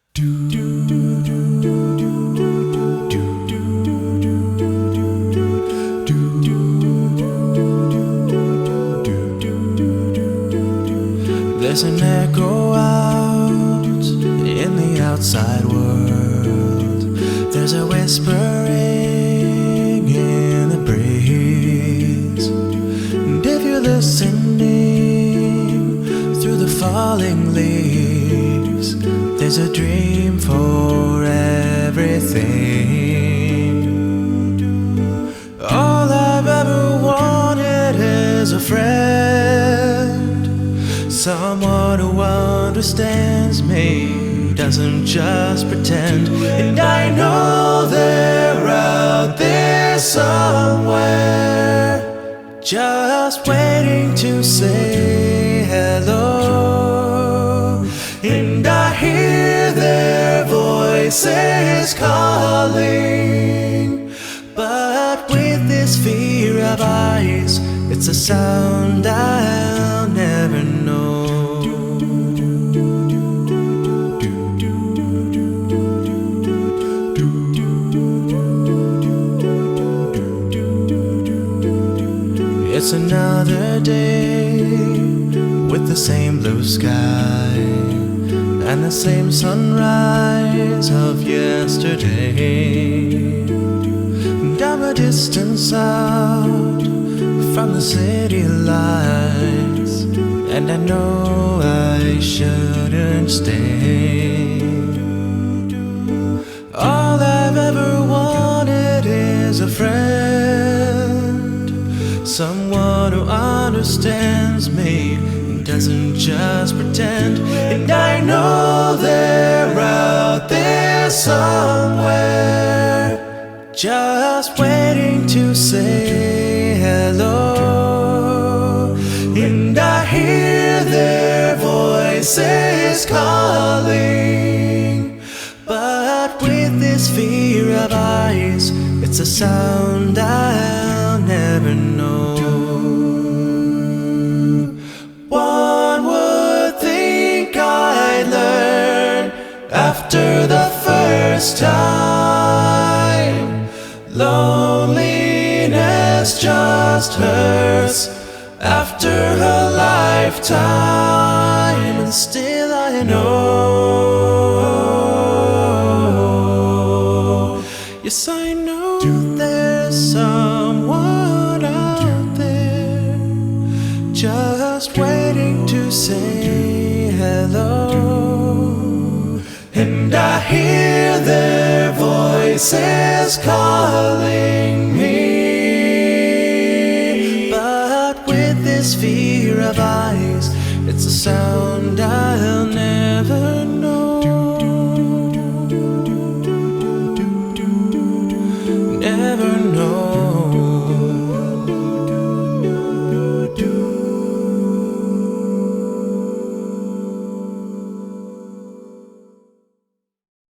There's an echo out in the outside world. There's a whispering in the breeze. And if you're listening through the falling leaves, there's a dream for everything. All I've ever wanted is a friend, someone who understands me, doesn't just pretend. And I know they're out there somewhere, just waiting to say hello. And I hear their voices calling, but with this fear of eyes, it's a sound I'll never know. It's another day with the same blue sky and the same sunrise of yesterday. And I'm a distance out from the city lights, and I know I shouldn't stay. All I've ever wanted is a friend, someone who understands me and doesn't just pretend. And I know they're out there somewhere, just waiting to say hello. And I hear their voices calling, but with this fear of eyes, it's a sound I'll never know. One would think I'd learn after the first time. Loneliness just hurts after a lifetime, and still I know, yes I know there's someone out there, just waiting to say hello. And I hear their voices calling me, but with this fear of eyes, it's a sound